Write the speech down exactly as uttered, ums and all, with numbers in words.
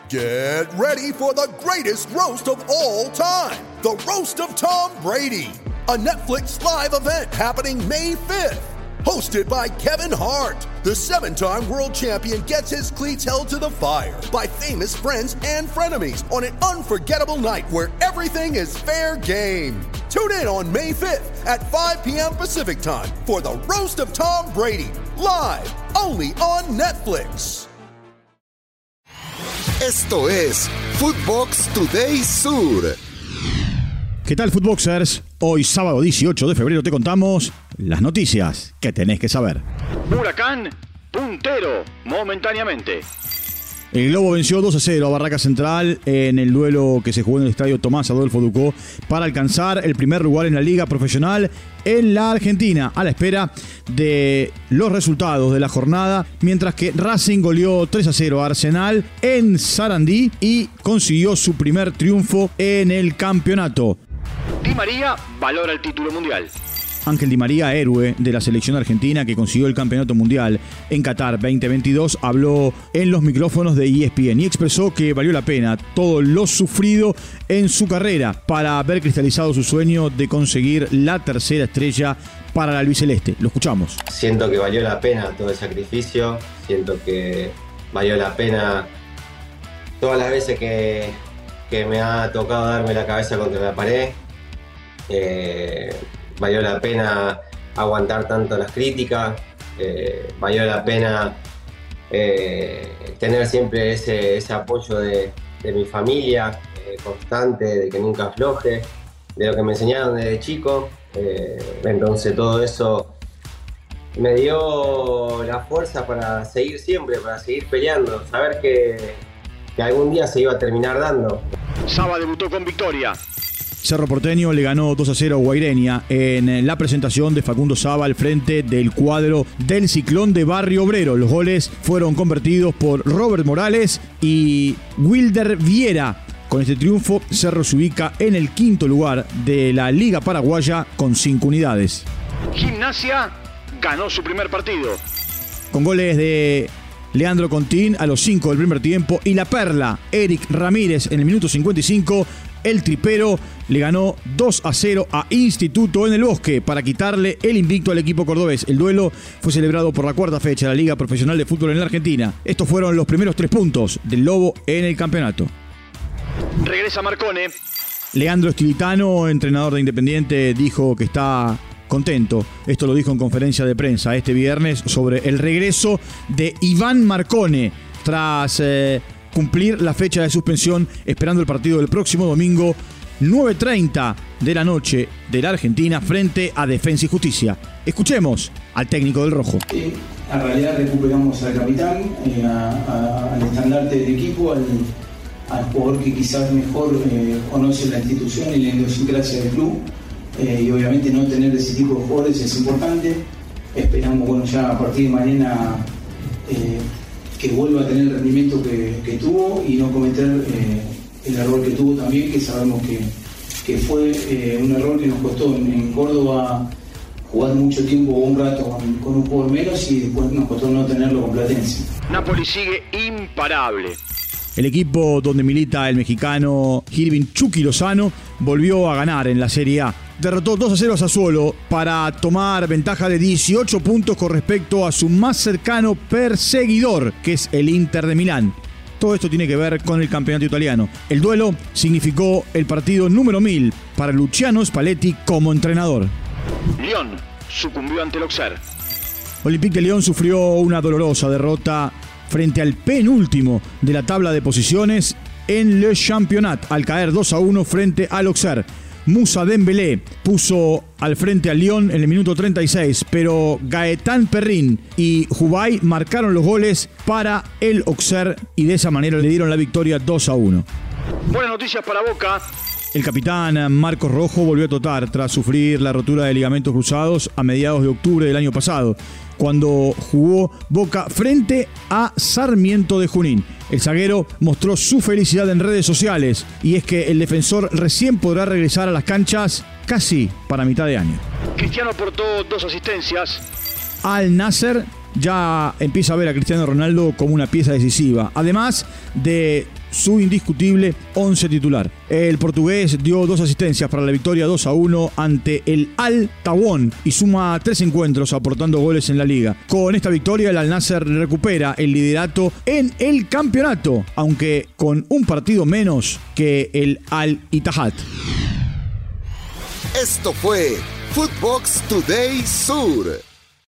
Get ready for the greatest roast of all time, the Roast of Tom Brady, a Netflix live event happening May fifth. Hosted by Kevin Hart, the seven-time world champion gets his cleats held to the fire by famous friends and frenemies on an unforgettable night where everything is fair game. Tune in on May fifth at five p.m. Pacific time for the Roast of Tom Brady, live only on Netflix. Esto es Footbox Today Sur. ¿Qué tal, Footboxers? Hoy, sábado dieciocho de febrero, te contamos las noticias que tenés que saber. Huracán, puntero, momentáneamente. El Globo venció dos a cero a Barraca Central en el duelo que se jugó en el estadio Tomás Adolfo Ducó para alcanzar el primer lugar en la Liga Profesional en la Argentina, a la espera de los resultados de la jornada, mientras que Racing goleó tres a cero a Arsenal en Sarandí y consiguió su primer triunfo en el campeonato. Di María valora el título mundial. Ángel Di María, héroe de la selección argentina que consiguió el campeonato mundial en Qatar veinte veintidós, habló en los micrófonos de E S P N y expresó que valió la pena todo lo sufrido en su carrera para haber cristalizado su sueño de conseguir la tercera estrella para la albiceleste. Lo escuchamos. Siento que valió la pena todo el sacrificio, siento que valió la pena todas las veces que, que me ha tocado darme la cabeza contra la pared. Eh, Valió la pena aguantar tanto las críticas, eh, valió la pena eh, tener siempre ese, ese apoyo de, de mi familia, eh, constante, de que nunca afloje, de lo que me enseñaron desde chico. Eh, entonces todo eso me dio la fuerza para seguir siempre, para seguir peleando, saber que, que algún día se iba a terminar dando. Saba debutó con victoria. Cerro Porteño le ganó dos a cero a Guaireña en la presentación de Facundo Saba al frente del cuadro del Ciclón de Barrio Obrero. Los goles fueron convertidos por Robert Morales y Wilder Viera. Con este triunfo, Cerro se ubica en el quinto lugar de la Liga Paraguaya con cinco unidades. Gimnasia ganó su primer partido. Con goles de Leandro Contín a los cinco del primer tiempo y la perla, Eric Ramírez, en el minuto cincuenta y cinco, el tripero le ganó dos a cero a Instituto en el Bosque para quitarle el invicto al equipo cordobés. El duelo fue celebrado por la cuarta fecha de la Liga Profesional de Fútbol en la Argentina. Estos fueron los primeros tres puntos del Lobo en el campeonato. Regresa Marcone. Leandro Estilitano, entrenador de Independiente, dijo que está contento. Esto lo dijo en conferencia de prensa este viernes sobre el regreso de Iván Marcone tras eh, cumplir la fecha de suspensión, esperando el partido del próximo domingo, nueve treinta de la noche de la Argentina, frente a Defensa y Justicia. Escuchemos al técnico del Rojo. Eh, en realidad recuperamos al capitán, eh, a, a, al estandarte del equipo, al, al jugador que quizás mejor eh, conoce la institución y la idiosincrasia del club. Eh, y obviamente no tener ese tipo de jugadores es importante. Esperamos, bueno, ya a partir de mañana eh, que vuelva a tener el rendimiento que, que tuvo y no cometer eh, el error que tuvo también, que sabemos que, que fue eh, un error que nos costó en, en Córdoba jugar mucho tiempo o un rato con, con un jugador menos y después nos costó no tenerlo con Platense. Napoli sigue imparable. El equipo donde milita el mexicano Irving Chucky Lozano volvió a ganar en la Serie A. Derrotó dos a cero a Sassuolo para tomar ventaja de dieciocho puntos con respecto a su más cercano perseguidor, que es el Inter de Milán. Todo esto tiene que ver con el campeonato italiano. El duelo significó el partido número mil para Luciano Spalletti como entrenador. Lyon sucumbió ante el Auxerre. Olympique de Lyon sufrió una dolorosa derrota frente al penúltimo de la tabla de posiciones en Le Championnat, al caer dos a uno frente al Auxerre. Moussa Dembélé puso al frente al Lyon en el minuto treinta y seis, pero Gaëtan Perrin y Jubay marcaron los goles para el Auxerre y de esa manera le dieron la victoria dos a uno. Buenas noticias para Boca. El capitán Marcos Rojo volvió a totar tras sufrir la rotura de ligamentos cruzados a mediados de octubre del año pasado, cuando jugó Boca frente a Sarmiento de Junín. El zaguero mostró su felicidad en redes sociales y es que el defensor recién podrá regresar a las canchas casi para mitad de año. Cristiano aportó dos asistencias. Al Nasser ya empieza a ver a Cristiano Ronaldo como una pieza decisiva, además de su indiscutible once titular. El portugués dio dos asistencias para la victoria dos a uno ante el Al Tawon y suma tres encuentros aportando goles en la liga. Con esta victoria el Al Nassr recupera el liderato en el campeonato, aunque con un partido menos que el Al Ittihad. Esto fue Footbox Today Sur.